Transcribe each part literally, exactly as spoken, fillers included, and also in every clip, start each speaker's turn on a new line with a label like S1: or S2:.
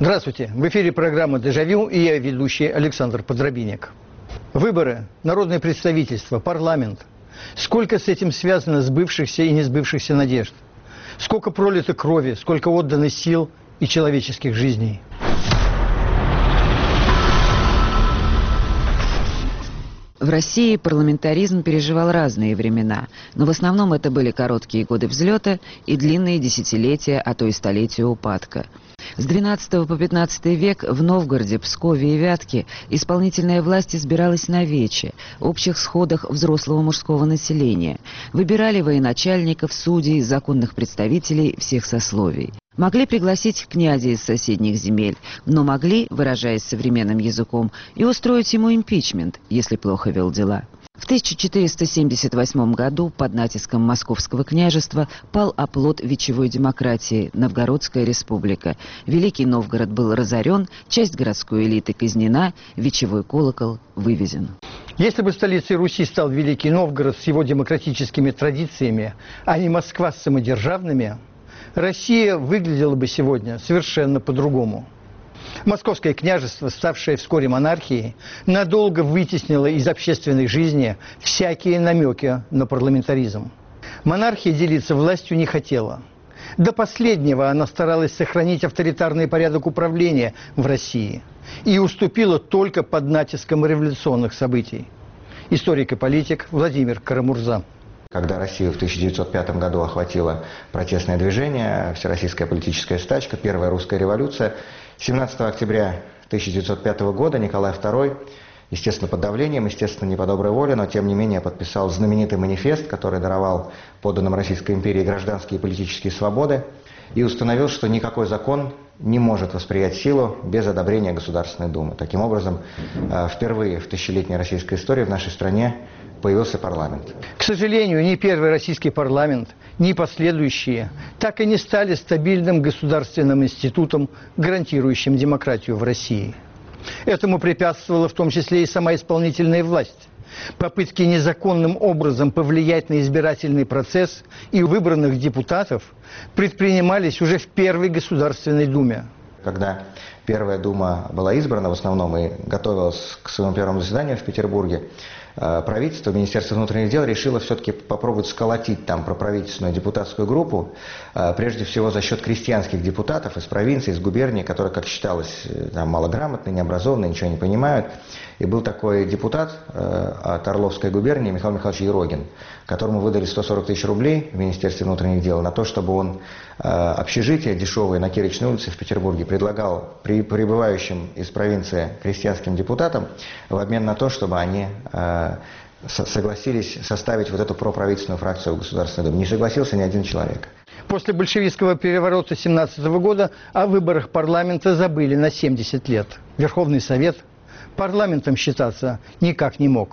S1: Здравствуйте! В эфире программа «Дежавю» и я, ведущий Александр Подробинник. Выборы, народное представительство, парламент. Сколько с этим связано сбывшихся и несбывшихся надежд? Сколько пролито крови, сколько отдано сил и человеческих жизней?
S2: В России парламентаризм переживал разные времена, но в основном это были короткие годы взлета и длинные десятилетия, а то и столетия упадка. С двенадцатого по пятнадцатый век в Новгороде, Пскове и Вятке исполнительная власть избиралась на вече, общих сходах взрослого мужского населения. Выбирали военачальников, судей, законных представителей всех сословий. Могли пригласить князя из соседних земель, но могли, выражаясь современным языком, и устроить ему импичмент, если плохо вел дела. В тысяча четыреста семьдесят восьмом году под натиском Московского княжества пал оплот вечевой демократии – Новгородская республика. Великий Новгород был разорен, часть городской элиты казнена, вечевой колокол вывезен.
S1: Если бы столицей Руси стал Великий Новгород с его демократическими традициями, а не Москва с самодержавными, Россия выглядела бы сегодня совершенно по-другому. Московское княжество, ставшее вскоре монархией, надолго вытеснило из общественной жизни всякие намеки на парламентаризм. Монархия делиться властью не хотела. До последнего она старалась сохранить авторитарный порядок управления в России и уступила только под натиском революционных событий. Историк и политик Владимир Карамурза.
S3: Когда Россию в тысяча девятьсот пятом году охватило протестное движение, всероссийская политическая стачка, первая русская революция, семнадцатого октября тысяча девятьсот пятого года Николай второй, естественно, под давлением, естественно, не по доброй воле, но тем не менее подписал знаменитый манифест, который даровал подданным Российской империи гражданские и политические свободы, и установил, что никакой закон не может восприять силу без одобрения Государственной Думы. Таким образом, впервые в тысячелетней российской истории в нашей стране появился парламент.
S1: К сожалению, ни первый российский парламент, ни последующие так и не стали стабильным государственным институтом, гарантирующим демократию в России. Этому препятствовала в том числе и сама исполнительная власть. Попытки незаконным образом повлиять на избирательный процесс и выбранных депутатов предпринимались уже в Первой Государственной Думе.
S3: Когда Первая Дума была избрана в основном и готовилась к своему первому заседанию в Петербурге, правительство, Министерство внутренних дел решило все-таки попробовать сколотить там проправительственную депутатскую группу, прежде всего за счет крестьянских депутатов из провинции, из губернии, которые, как считалось, там, малограмотные, необразованные, ничего не понимают. И был такой депутат от Орловской губернии Михаил Михайлович Ерогин, которому выдали сто сорок тысяч рублей в Министерстве внутренних дел на то, чтобы он общежитие дешевое на Кирочной улице в Петербурге предлагал при прибывающим из провинции крестьянским депутатам в обмен на то, чтобы они согласились составить вот эту проправительственную фракцию в Государственной Думе. Не согласился ни один человек.
S1: После большевистского переворота семнадцатого года о выборах парламента забыли на семьдесят лет. Верховный Совет парламентом считаться никак не мог.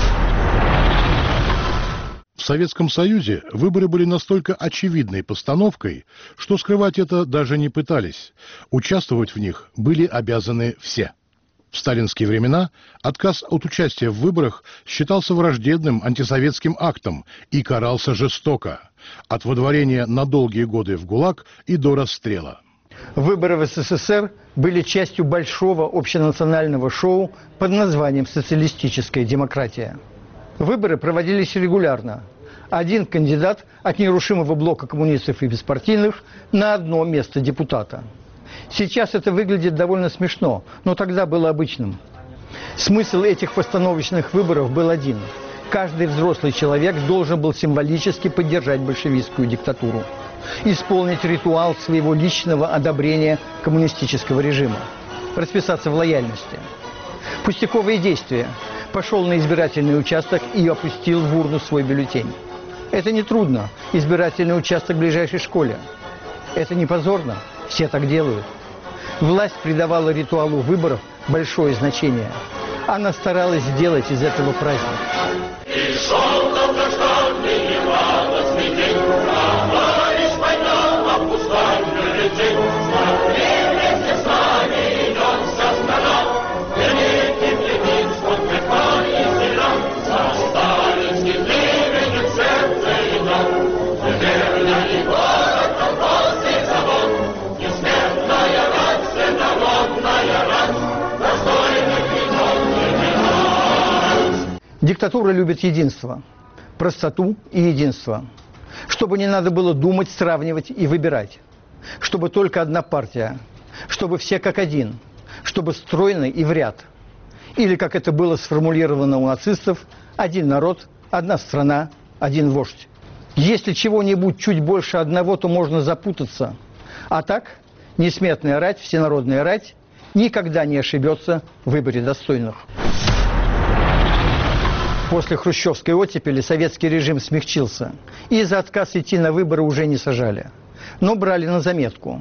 S4: В Советском Союзе выборы были настолько очевидной постановкой, что скрывать это даже не пытались. Участвовать в них были обязаны все. В сталинские времена отказ от участия в выборах считался враждебным антисоветским актом и карался жестоко. От выдворения на долгие годы в ГУЛАГ и до расстрела.
S1: Выборы в СССР были частью большого общенационального шоу под названием «Социалистическая демократия». Выборы проводились регулярно. Один кандидат от нерушимого блока коммунистов и беспартийных на одно место депутата. Сейчас это выглядит довольно смешно, но тогда было обычным. Смысл этих постановочных выборов был один. Каждый взрослый человек должен был символически поддержать большевистскую диктатуру, исполнить ритуал своего личного одобрения коммунистического режима, расписаться в лояльности. Пустяковые действия. Пошел на избирательный участок и опустил в урну свой бюллетень. Это не трудно. Избирательный участок в ближайшей школе. Это не позорно. Все так делают. Власть придавала ритуалу выборов большое значение. Она старалась сделать из этого праздник.
S5: Верно и город колхозный завод, и смертная рать сыновей.
S1: Диктатура любит единство, простоту и единство. Чтобы не надо было думать, сравнивать и выбирать. Чтобы только одна партия. Чтобы все как один. Чтобы стройно и в ряд. Или, как это было сформулировано у нацистов, один народ, одна страна, один вождь. Если чего-нибудь чуть больше одного, то можно запутаться. А так, несметная рать, всенародная рать никогда не ошибется в выборе достойных. После хрущевской оттепели советский режим смягчился, и за отказ идти на выборы уже не сажали. Но брали на заметку.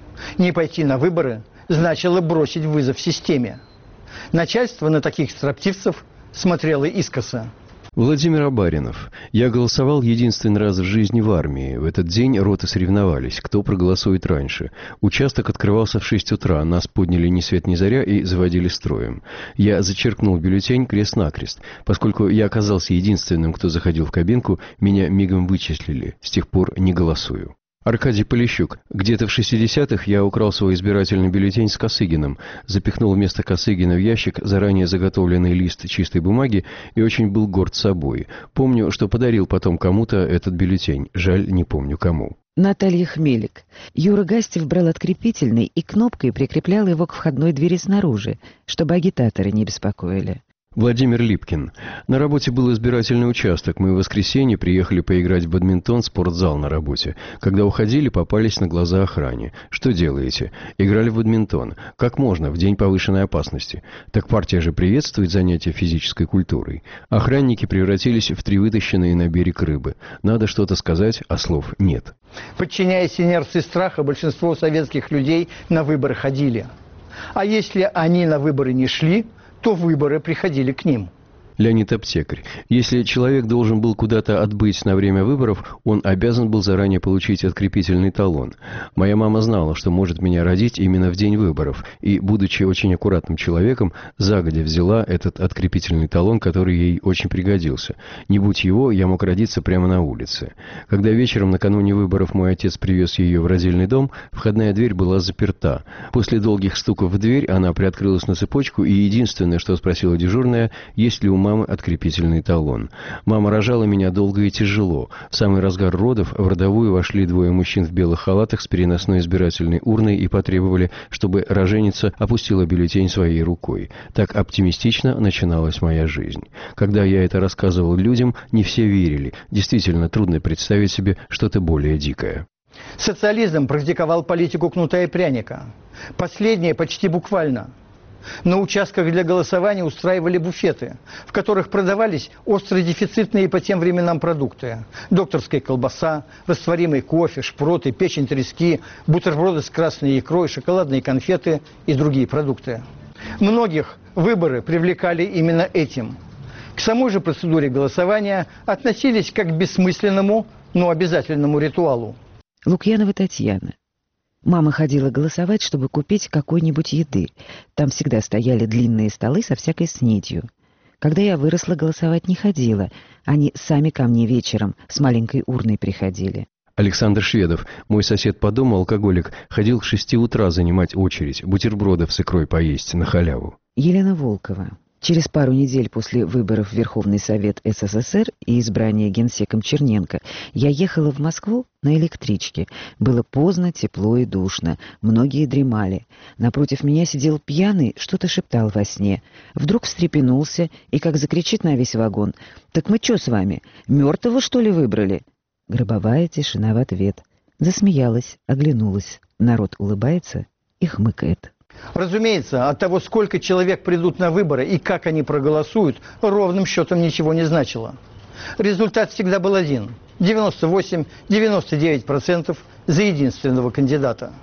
S1: Не пойти на выборы значило бросить вызов системе. Начальство на таких строптивцев смотрело искоса.
S5: Владимир Абаринов. Я голосовал единственный раз в жизни в армии. В этот день роты соревновались, кто проголосует раньше. Участок открывался в шесть утра, нас подняли ни свет ни заря и заводили строем. Я зачеркнул бюллетень крест-накрест. Поскольку я оказался единственным, кто заходил в кабинку, меня мигом вычислили. С тех пор не голосую. Аркадий Полищук. Где-то в шестидесятых я украл свой избирательный бюллетень с Косыгиным, запихнул вместо Косыгина в ящик заранее заготовленный лист чистой бумаги и очень был горд собой. Помню, что подарил потом кому-то этот бюллетень. Жаль, не помню кому.
S2: Наталья Хмелик. Юра Гастев брал открепительный и кнопкой прикреплял его к входной двери снаружи, чтобы агитаторы не беспокоили.
S5: Владимир Липкин. На работе был избирательный участок. Мы в воскресенье приехали поиграть в бадминтон в спортзал на работе. Когда уходили, попались на глаза охране. Что делаете? Играли в бадминтон. Как можно, в день повышенной опасности? Так партия же приветствует занятия физической культурой. Охранники превратились в три вытащенные на берег рыбы. Надо что-то сказать, а слов нет.
S1: Подчиняясь инерции страха, большинство советских людей на выборы ходили. А если они на выборы не шли, то выборы приходили к ним.
S5: Леонид Аптекарь. Если человек должен был куда-то отбыть на время выборов, он обязан был заранее получить открепительный талон. Моя мама знала, что может меня родить именно в день выборов, и, будучи очень аккуратным человеком, загодя взяла этот открепительный талон, который ей очень пригодился. Не будь его, я мог родиться прямо на улице. Когда вечером накануне выборов мой отец привез ее в родильный дом, входная дверь была заперта. После долгих стуков в дверь она приоткрылась на цепочку, и единственное, что спросила дежурная, есть ли у мамы открепительный талон. Мама рожала меня долго и тяжело. В самый разгар родов в родовую вошли двое мужчин в белых халатах с переносной избирательной урной и потребовали, чтобы роженица опустила бюллетень своей рукой. Так оптимистично начиналась моя жизнь. Когда я это рассказывал людям, не все верили. Действительно, трудно представить себе что-то более дикое.
S1: Социализм практиковал политику кнута и пряника. Последнее почти буквально. На участках для голосования устраивали буфеты, в которых продавались остродефицитные по тем временам продукты. Докторская колбаса, растворимый кофе, шпроты, печень трески, бутерброды с красной икрой, шоколадные конфеты и другие продукты. Многих выборы привлекали именно этим. К самой же процедуре голосования относились как к бессмысленному, но обязательному ритуалу.
S2: Лукьянова Татьяна. Мама ходила голосовать, чтобы купить какой-нибудь еды. Там всегда стояли длинные столы со всякой снедью. Когда я выросла, голосовать не ходила. Они сами ко мне вечером с маленькой урной приходили.
S5: Александр Шведов. Мой сосед по дому, алкоголик, ходил к шести утра занимать очередь, бутербродов с икрой поесть на халяву.
S2: Елена Волкова. Через пару недель после выборов в Верховный Совет СССР и избрания генсеком Черненко я ехала в Москву на электричке. Было поздно, тепло и душно. Многие дремали. Напротив меня сидел пьяный, что-то шептал во сне. Вдруг встрепенулся и как закричит на весь вагон: «Так мы что с вами, мертвого, что ли, выбрали?» Гробовая тишина в ответ. Засмеялась, оглянулась. Народ улыбается и хмыкает.
S1: Разумеется, от того, сколько человек придут на выборы и как они проголосуют, ровным счетом ничего не значило. Результат всегда был один – девяносто восемь — девяносто девять процентов за единственного кандидата.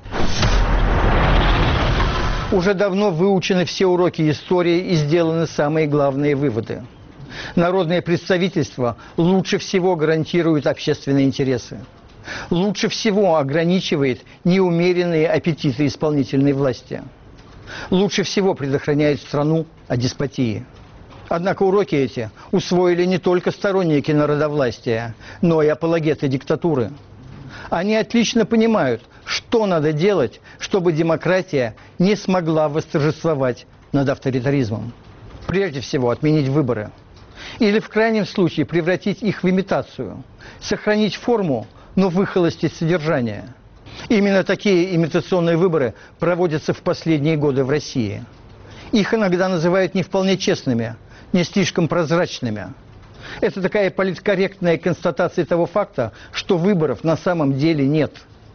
S1: Уже давно выучены все уроки истории и сделаны самые главные выводы. Народное представительство лучше всего гарантирует общественные интересы. Лучше всего ограничивает неумеренные аппетиты исполнительной власти. Лучше всего предохраняет страну от деспотии. Однако уроки эти усвоили не только сторонники народовластия, но и апологеты диктатуры. Они отлично понимают, что надо делать, чтобы демократия не смогла восторжествовать над авторитаризмом. Прежде всего, отменить выборы. Или в крайнем случае превратить их в имитацию, сохранить форму, но выхолостить содержание. Именно такие имитационные выборы проводятся в последние годы в России. Их иногда называют не вполне честными, не слишком прозрачными. Это такая политкорректная констатация того факта, что выборов на самом деле нет.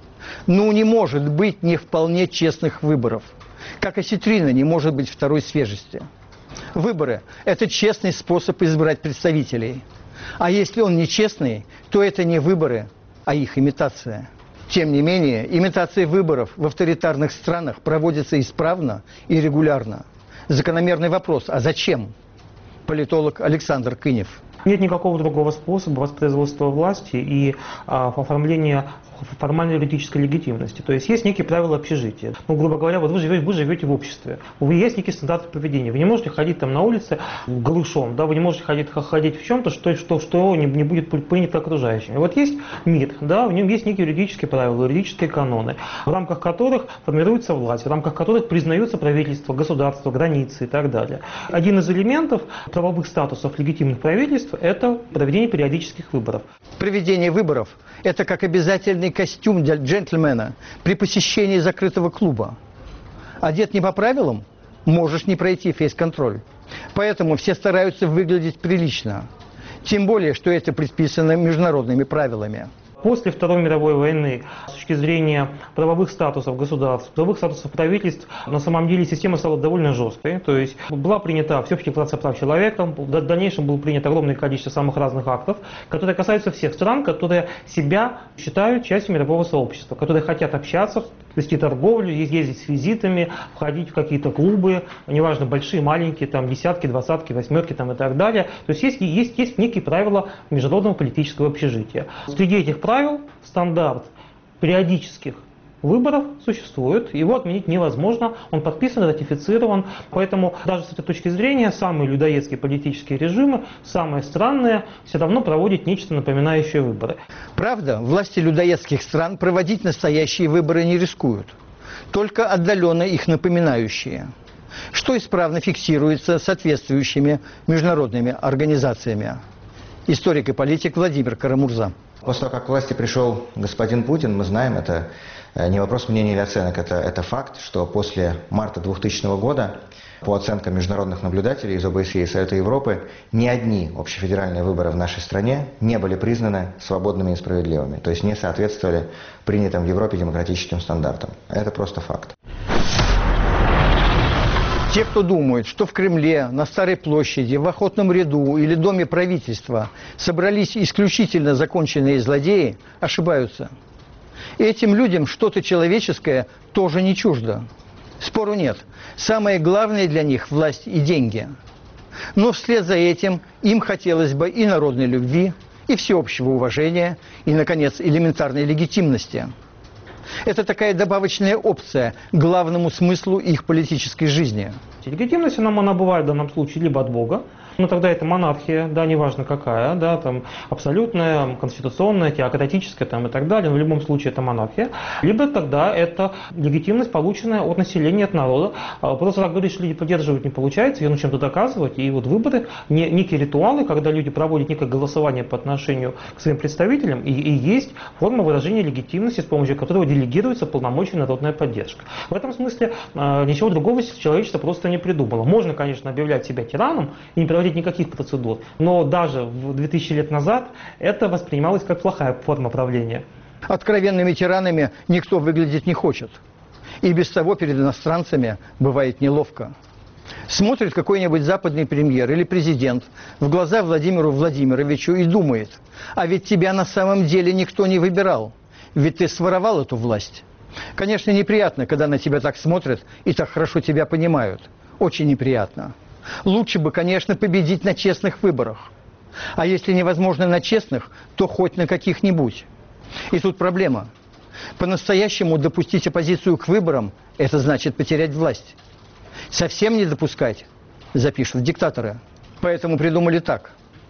S1: Ну, не может быть не вполне честных выборов. Как осетрина не может быть второй свежести. Выборы – это честный способ избрать представителей. А если он нечестный, то это не выборы, а их имитация. Тем не менее, имитация выборов в авторитарных странах проводится исправно и регулярно. Закономерный вопрос – а зачем? Политолог Александр Кынев.
S6: Нет никакого другого способа воспроизводства власти и а, оформления формальной юридической легитимности. То есть есть некие правила общежития. Ну, грубо говоря, вот вы живете, вы живете в обществе, есть некие стандарты поведения. Вы не можете ходить там на улице голышом, да, вы не можете ходить, ходить в чем-то, что, что, что не, не будет принято окружающими. Вот есть МИД, да, в нем есть некие юридические правила, юридические каноны, в рамках которых формируется власть, в рамках которых признаются правительство, государство, границы и так далее. Один из элементов правовых статусов легитимных правительств – это проведение периодических выборов.
S1: Проведение выборов – это как обязательный костюм для джентльмена при посещении закрытого клуба. Одет не по правилам – можешь не пройти фейс-контроль. Поэтому все стараются выглядеть прилично. Тем более, что это предписано международными правилами.
S6: После Второй мировой войны, с точки зрения правовых статусов государств, правовых статусов правительств, на самом деле система стала довольно жесткой. То есть была принята Всеобщая декларация прав человека, в дальнейшем было принято огромное количество самых разных актов, которые касаются всех стран, которые себя считают частью мирового сообщества, которые хотят общаться, вести торговлю, ездить с визитами, входить в какие-то клубы, неважно, большие, маленькие, там, десятки, двадцатки, восьмерки там, и так далее. То есть есть, есть, есть некие правила международного политического общежития. Среди этих правил правил стандарт периодических выборов существует, его отменить невозможно, он подписан, ратифицирован, поэтому даже с этой точки зрения самые людоедские политические режимы, самые странные, все равно проводят нечто напоминающее выборы.
S1: Правда, власти людоедских стран проводить настоящие выборы не рискуют, только отдаленно их напоминающие, что исправно фиксируется соответствующими международными организациями. Историк и политик Владимир Карамурза.
S3: После того, как к власти пришел господин Путин, мы знаем, это не вопрос мнения или оценок, это, это факт, что после марта двухтысячного года, по оценкам международных наблюдателей из ОБСЕ и Совета Европы, ни одни общефедеральные выборы в нашей стране не были признаны свободными и справедливыми, то есть не соответствовали принятым в Европе демократическим стандартам. Это просто факт.
S1: Те, кто думает, что в Кремле, на Старой площади, в Охотном ряду или Доме правительства собрались исключительно законченные злодеи, ошибаются. Этим людям что-то человеческое тоже не чуждо. Спору нет. Самое главное для них – власть и деньги. Но вслед за этим им хотелось бы и народной любви, и всеобщего уважения, и, наконец, элементарной легитимности. Это такая добавочная опция к главному смыслу их политической жизни.
S6: Легитимность нам она бывает в данном случае либо от Бога, но тогда это монархия, да, неважно какая, да, там абсолютная, конституционная, теократическая там, и так далее, но в любом случае это монархия, либо тогда это легитимность, полученная от населения, от народа. Просто так говорить, что люди поддерживают, не получается, ее нужно чем-то доказывать, и вот выборы, не, некие ритуалы, когда люди проводят некое голосование по отношению к своим представителям, и, и есть форма выражения легитимности, с помощью которого делегируется полномочия народная поддержка. В этом смысле э, ничего другого человечество просто не придумало. Можно, конечно, объявлять себя тираном и не проводить никаких процедур, но даже в две тысячи лет назад это воспринималось как плохая форма правления.
S1: Откровенными тиранами никто выглядеть не хочет. И без того перед иностранцами бывает неловко. Смотрит какой-нибудь западный премьер или президент в глаза Владимиру Владимировичу и думает: а ведь тебя на самом деле никто не выбирал, ведь ты своровал эту власть. Конечно, неприятно, когда на тебя так смотрят и так хорошо тебя понимают. Очень неприятно. Лучше бы, конечно, победить на честных выборах. А если невозможно на честных, то хоть на каких-нибудь. И тут проблема. По-настоящему допустить оппозицию к выборам – это значит потерять власть. Совсем не допускать – запишут диктаторы. Поэтому придумали так.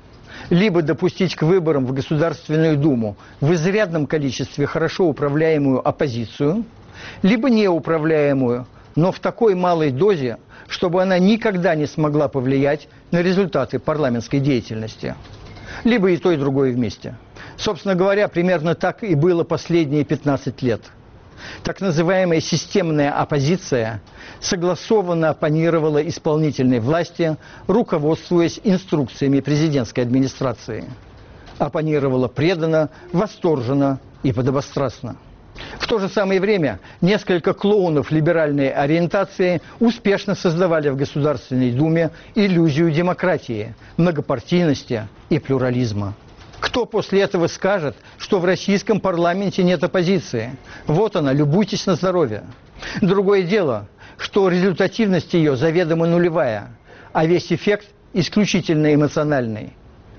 S1: Либо допустить к выборам в Государственную Думу в изрядном количестве хорошо управляемую оппозицию, либо неуправляемую, но в такой малой дозе, чтобы она никогда не смогла повлиять на результаты парламентской деятельности. Либо и то, и другое вместе. Собственно говоря, примерно так и было последние пятнадцать лет. Так называемая системная оппозиция согласованно оппонировала исполнительной власти, руководствуясь инструкциями президентской администрации. Оппонировала преданно, восторженно и подобострастно. В то же самое время несколько клоунов либеральной ориентации успешно создавали в Государственной Думе иллюзию демократии, многопартийности и плюрализма. Кто после этого скажет, что в российском парламенте нет оппозиции? Вот она, любуйтесь на здоровье. Другое дело, что результативность ее заведомо нулевая, а весь эффект исключительно эмоциональный.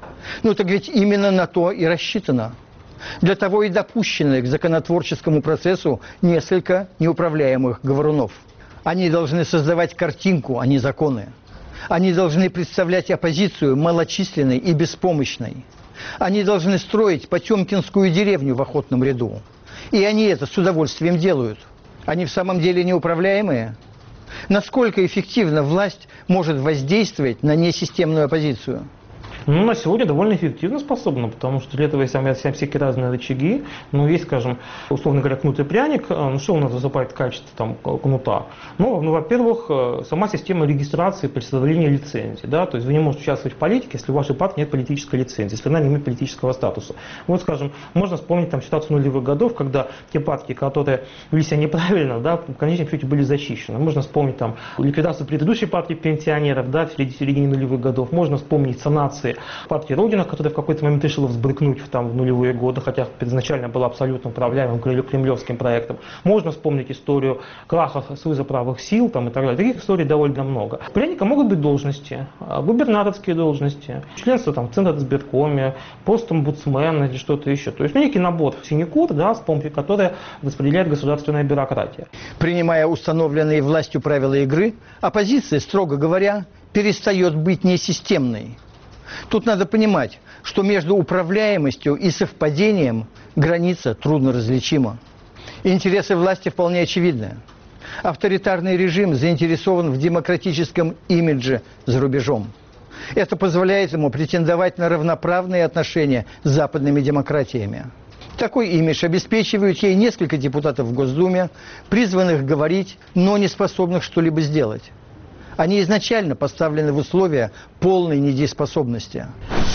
S1: Ну так ведь именно на то и рассчитано. Для того и допущены к законотворческому процессу несколько неуправляемых говорунов. Они должны создавать картинку, а не законы. Они должны представлять оппозицию малочисленной и беспомощной. Они должны строить потемкинскую деревню в охотном ряду. И они это с удовольствием делают. Они в самом деле неуправляемые? Насколько эффективно власть может воздействовать на несистемную оппозицию?
S6: Ну, на сегодня довольно эффективно способна, потому что для этого есть всякие разные рычаги. Ну, есть, скажем, условно говоря, кнут и пряник. Ну, что у нас выступает в качестве там, кнута? Ну, ну, во-первых, сама система регистрации при составлении лицензии. Да? То есть вы не можете участвовать в политике, если у вашей партии нет политической лицензии, если она не имеет политического статуса. Вот, скажем, можно вспомнить там, ситуацию нулевых годов, когда те партии, которые вели себя неправильно, да, в конечном счете были зачищены. Можно вспомнить там, ликвидацию предыдущей партии пенсионеров, да, в середине нулевых годов. Можно вспомнить санации партии Родина, которая в какой-то момент решила взбрыкнуть там, в нулевые годы, хотя изначально была абсолютно управляемым кремлевским проектом. Можно вспомнить историю краха Союза правых сил там, и так далее. Таких историй довольно много. Пряника могут быть должности, губернаторские должности, членство там, в Центре избиркоме, пост омбудсмена или что-то еще. То есть некий набор синекур, да, с помощью которой распределяет государственная бюрократия.
S1: Принимая установленные властью правила игры, оппозиция, строго говоря, перестает быть несистемной. Тут надо понимать, что между управляемостью и совпадением граница трудно различима. Интересы власти вполне очевидны. Авторитарный режим заинтересован в демократическом имидже за рубежом. Это позволяет ему претендовать на равноправные отношения с западными демократиями. Такой имидж обеспечивают ей несколько депутатов в Госдуме, призванных говорить, но не способных что-либо сделать. Они изначально поставлены в условия полной недееспособности.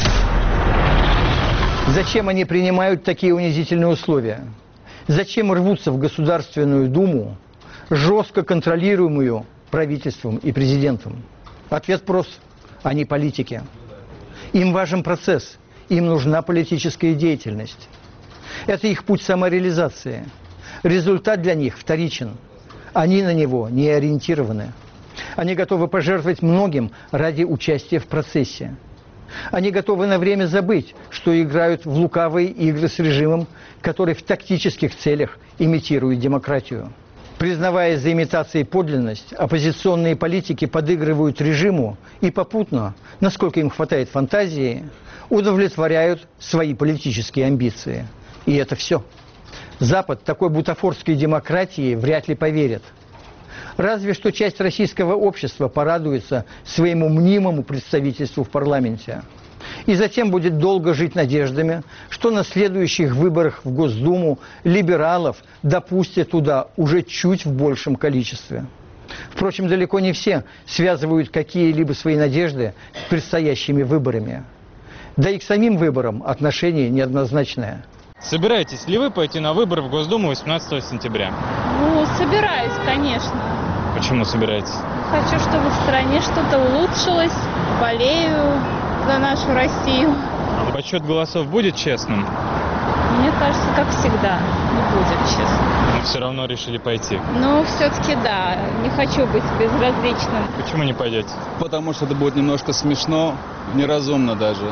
S1: Зачем они принимают такие унизительные условия? Зачем рвутся в Государственную Думу, жестко контролируемую правительством и президентом? Ответ прост. Они политики. Им важен процесс, им нужна политическая деятельность. Это их путь самореализации. Результат для них вторичен. Они на него не ориентированы. Они готовы пожертвовать многим ради участия в процессе. Они готовы на время забыть, что играют в лукавые игры с режимом, который в тактических целях имитирует демократию. Признавая за имитацией подлинность, оппозиционные политики подыгрывают режиму и попутно, насколько им хватает фантазии, удовлетворяют свои политические амбиции. И это все. Запад такой бутафорской демократии вряд ли поверит. Разве что часть российского общества порадуется своему мнимому представительству в парламенте. И затем будет долго жить надеждами, что на следующих выборах в Госдуму либералов допустят туда уже чуть в большем количестве. Впрочем, далеко не все связывают какие-либо свои надежды с предстоящими выборами. Да и к самим выборам отношение неоднозначное.
S7: Собираетесь ли вы пойти на выборы в Госдуму восемнадцатого сентября?
S8: Ну, собираюсь, конечно.
S7: Почему собираетесь?
S8: Хочу, чтобы в стране что-то улучшилось. Болею за нашу Россию.
S7: Подсчет голосов будет честным?
S8: Мне кажется, как всегда, не будет честно.
S7: Но все равно решили пойти?
S8: Ну, все-таки да. Не хочу быть безразличным.
S7: Почему не пойдете?
S9: Потому что это будет немножко смешно, неразумно даже.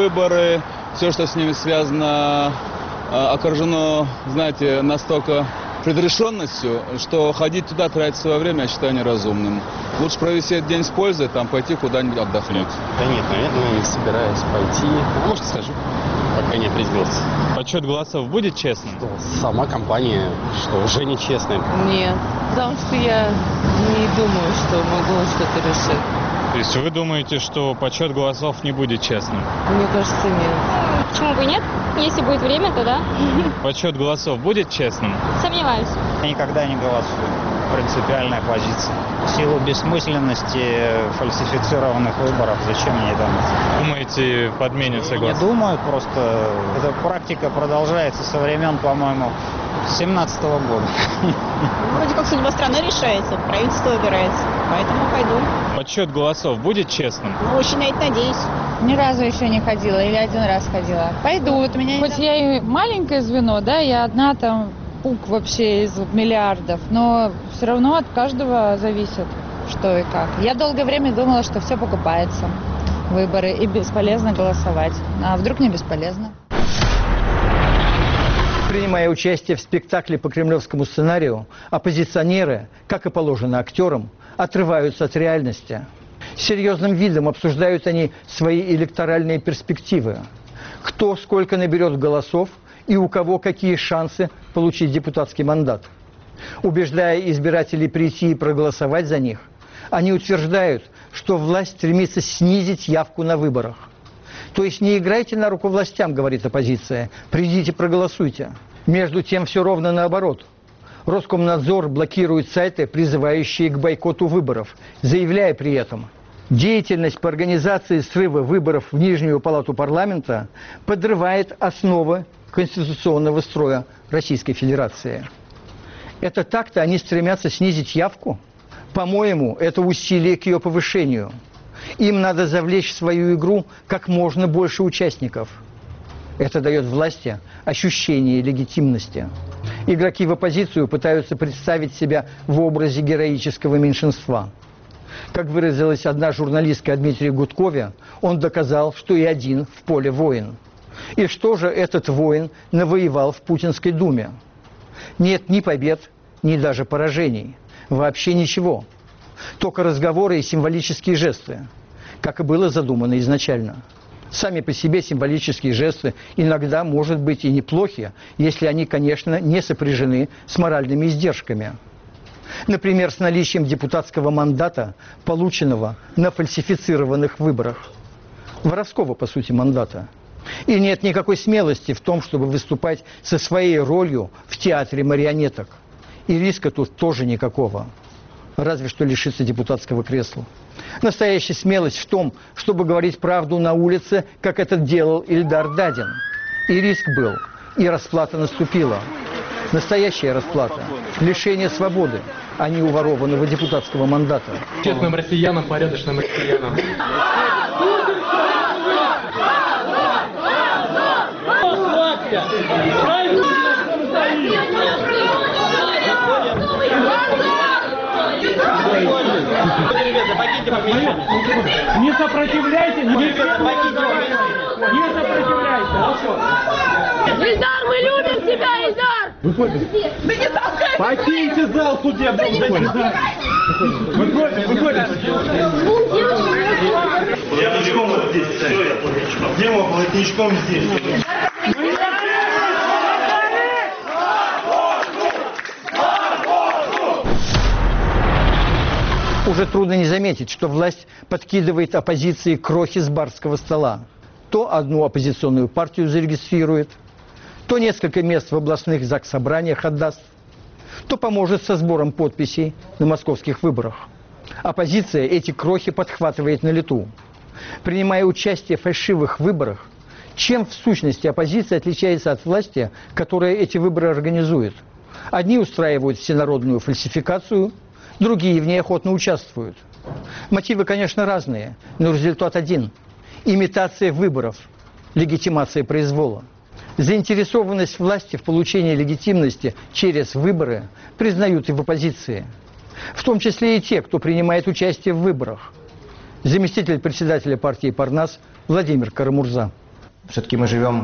S9: Выборы, все, что с ними связано, окружено, знаете, настолько предрешенностью, что ходить туда, тратить свое время, я считаю неразумным. Лучше провести этот день с пользой, там пойти куда-нибудь отдохнуть.
S10: Да нет, наверное, не собираюсь пойти. А может, схожу, пока не определился.
S7: Подсчет голосов будет честным?
S10: Сама компания, что уже нечестная.
S11: Нет, потому что я не думаю, что могу что-то решить.
S7: То есть вы думаете, что подсчет голосов не будет честным?
S11: Мне кажется, нет.
S12: Почему бы нет? Если будет время, то да.
S7: Подсчет голосов будет честным?
S12: Сомневаюсь.
S13: Никогда не голосую. Принципиальная позиция. В силу бессмысленности фальсифицированных выборов, зачем мне это?
S7: Думаете, подменится голос?
S13: Не думаю, просто эта практика продолжается со времен, по-моему, семнадцатого года.
S14: Вроде как судьба страны решается, правительство выбирается, поэтому пойду.
S7: Подсчет голосов будет честным?
S14: Ну, очень на это надеюсь.
S15: Ни разу еще не ходила или один раз ходила. Пойду. Вот у меня хоть я и маленькое звено, да, я одна там пук вообще из миллиардов, но все равно от каждого зависит, что и как. Я долгое время думала, что все покупается, выборы, и бесполезно голосовать. А вдруг не бесполезно?
S1: Принимая участие в спектакле по кремлевскому сценарию, оппозиционеры, как и положено актерам, отрываются от реальности. Серьезным видом обсуждают они свои электоральные перспективы. Кто сколько наберет голосов и у кого какие шансы получить депутатский мандат. Убеждая избирателей прийти и проголосовать за них, они утверждают, что власть стремится снизить явку на выборах. То есть не играйте на руку властям, говорит оппозиция, придите проголосуйте. Между тем все ровно наоборот. Роскомнадзор блокирует сайты, призывающие к бойкоту выборов, заявляя при этом: деятельность по организации срыва выборов в Нижнюю палату парламента подрывает основы конституционного строя Российской Федерации. Это так-то они стремятся снизить явку? По-моему, это усилие к ее повышению. Им надо завлечь в свою игру как можно больше участников. Это дает власти ощущение легитимности. Игроки в оппозицию пытаются представить себя в образе героического меньшинства. Как выразилась одна журналистка о Дмитрии Гудкове, он доказал, что и один в поле воин. И что же этот воин навоевал в Путинской думе? Нет ни побед, ни даже поражений. Вообще ничего. Только разговоры и символические жесты, как и было задумано изначально. Сами по себе символические жесты иногда, может быть, и неплохи, если они, конечно, не сопряжены с моральными издержками. Например, с наличием депутатского мандата, полученного на фальсифицированных выборах. Воровского, по сути, мандата. И нет никакой смелости в том, чтобы выступать со своей ролью в театре марионеток. И риска тут тоже никакого. Разве что лишиться депутатского кресла. Настоящая смелость в том, чтобы говорить правду на улице, как это делал Ильдар Дадин. И риск был, и расплата наступила. Настоящая расплата – лишение свободы, а не уворованного депутатского мандата.
S16: Честным россиянам, порядочным россиянам.
S17: Не сопротивляйте, не сопротивляйте. Не сопротивляйте.
S12: Ильдар, мы любим тебя, Ильдар!
S17: Выходим.
S12: Да не толкай!
S17: Покиньте зал судебный. Выходим, выходим.
S18: Плотничком вот здесь. Все, я плотничком. Дима, плотничком здесь.
S1: Уже трудно не заметить, что власть подкидывает оппозиции крохи с барского стола. То одну оппозиционную партию зарегистрирует, то несколько мест в областных заксобраниях отдаст, то поможет со сбором подписей на московских выборах. Оппозиция эти крохи подхватывает на лету. Принимая участие в фальшивых выборах, чем в сущности оппозиция отличается от власти, которая эти выборы организует? Одни устраивают всенародную фальсификацию, другие в ней охотно участвуют. Мотивы, конечно, разные, но результат один – имитация выборов, легитимация произвола. Заинтересованность власти в получении легитимности через выборы признают и в оппозиции. В том числе и те, кто принимает участие в выборах. Заместитель председателя партии «Парнас» Владимир Карамурза.
S3: Все-таки мы живем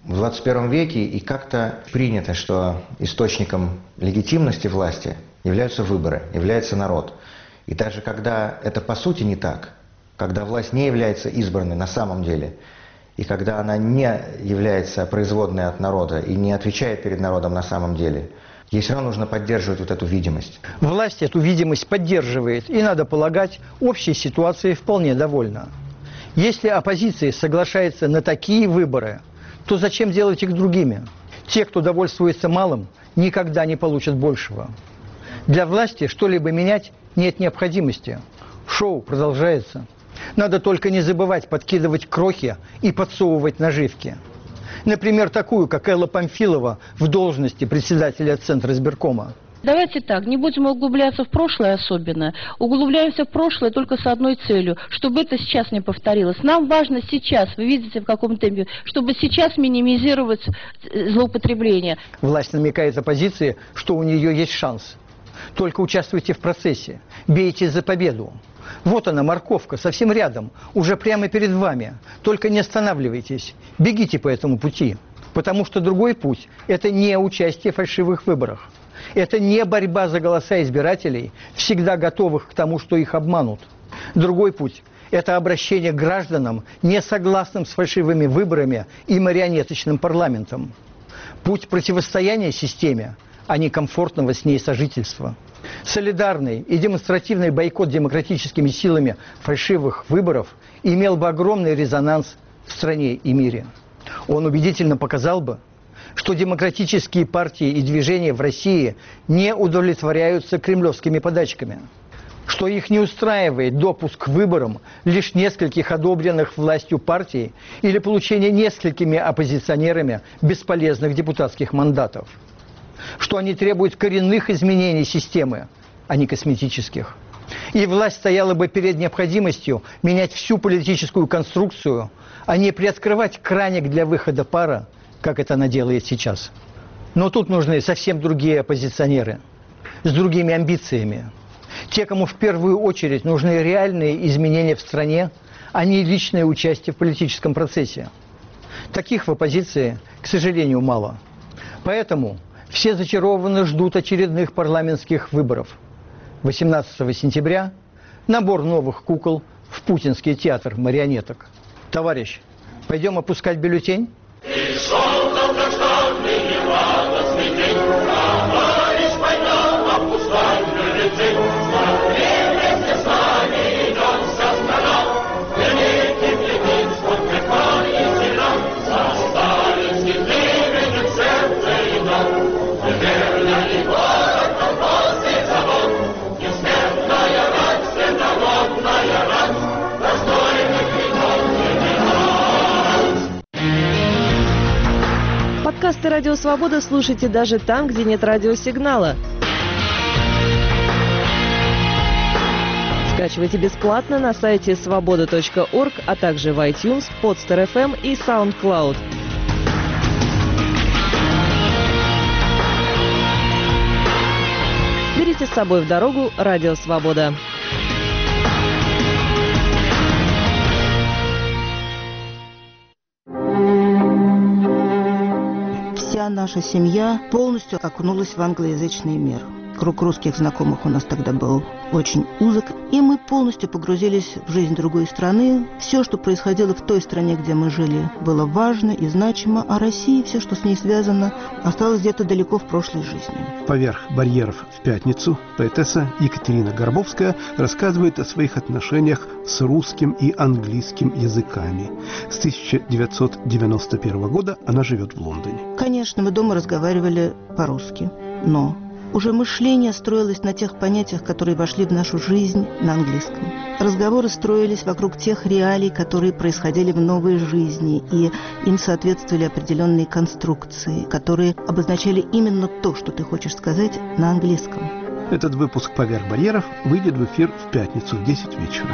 S3: в двадцать первом веке, и как-то принято, что источником легитимности власти являются выборы, является народ. И даже когда это по сути не так, когда власть не является избранной на самом деле, и когда она не является производной от народа и не отвечает перед народом на самом деле, ей все равно нужно поддерживать вот эту видимость.
S1: Власть эту видимость поддерживает, и, надо полагать, общей ситуацией вполне довольна. Если оппозиция соглашается на такие выборы, то зачем делать их другими? Те, кто довольствуется малым, никогда не получат большего. Для власти что-либо менять нет необходимости. Шоу продолжается. Надо только не забывать подкидывать крохи и подсовывать наживки. Например, такую, как Элла Памфилова в должности председателя Центра избиркома.
S19: Давайте так, не будем углубляться в прошлое особенно. Углубляемся в прошлое только с одной целью, чтобы это сейчас не повторилось. Нам важно сейчас, вы видите в каком темпе, чтобы сейчас минимизировать злоупотребление.
S1: Власть намекает оппозиции, что у нее есть шанс. Только участвуйте в процессе, бейте за победу. Вот она, морковка, совсем рядом, уже прямо перед вами. Только не останавливайтесь, бегите по этому пути. Потому что другой путь – это не участие в фальшивых выборах. Это не борьба за голоса избирателей, всегда готовых к тому, что их обманут. Другой путь – это обращение к гражданам, не согласным с фальшивыми выборами и марионеточным парламентом. Путь противостояния системе, а не комфортного с ней сожительства. Солидарный и демонстративный бойкот демократическими силами фальшивых выборов имел бы огромный резонанс в стране и мире. Он убедительно показал бы, что демократические партии и движения в России не удовлетворяются кремлевскими подачками, что их не устраивает допуск к выборам лишь нескольких одобренных властью партий или получение несколькими оппозиционерами бесполезных депутатских мандатов, что они требуют коренных изменений системы, а не косметических. И власть стояла бы перед необходимостью менять всю политическую конструкцию, а не приоткрывать краник для выхода пара, как это она делает сейчас. Но тут нужны совсем другие оппозиционеры, с другими амбициями. Те, кому в первую очередь нужны реальные изменения в стране, а не личное участие в политическом процессе. Таких в оппозиции, к сожалению, мало. Поэтому все зачарованно ждут очередных парламентских выборов. восемнадцатого сентября набор новых кукол в Путинский театр марионеток. Товарищ, пойдем опускать бюллетень?
S20: Подкасты «Радио Свобода» слушайте даже там, где нет радиосигнала. Скачивайте бесплатно на сайте свобода точка орг, а также в iTunes, Podster эф эм и SoundCloud. Берите с собой в дорогу «Радио Свобода».
S21: Вся наша семья полностью окунулась в англоязычный мир. Круг русских знакомых у нас тогда был очень узок, и мы полностью погрузились в жизнь другой страны. Все, что происходило в той стране, где мы жили, было важно и значимо, а Россия, все, что с ней связано, осталось где-то далеко в прошлой жизни.
S22: Поверх барьеров в пятницу поэтесса Екатерина Горбовская рассказывает о своих отношениях с русским и английским языками. С тысяча девятьсот девяносто первого года она живет в Лондоне.
S21: Конечно, мы дома разговаривали по-русски, но уже мышление строилось на тех понятиях, которые вошли в нашу жизнь на английском. Разговоры строились вокруг тех реалий, которые происходили в новой жизни, и им соответствовали определенные конструкции, которые обозначали именно то, что ты хочешь сказать на английском.
S22: Этот выпуск «Поверх барьеров» выйдет в эфир в пятницу в десять вечера.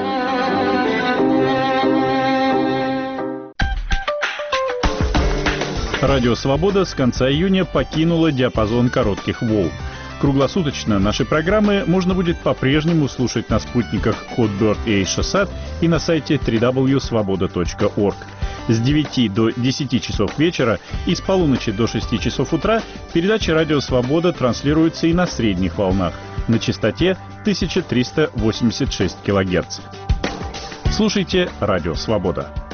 S23: Радио «Свобода» с конца июня покинула диапазон коротких волн. Круглосуточно наши программы можно будет по-прежнему слушать на спутниках Hotbird и Эйшасат и на сайте дабл ю дабл ю дабл ю точка свобода точка орг. С девяти до десяти часов вечера и с полуночи до шести часов утра передача «Радио Свобода» транслируется и на средних волнах на частоте тысяча триста восемьдесят шесть килогерц. Слушайте «Радио Свобода».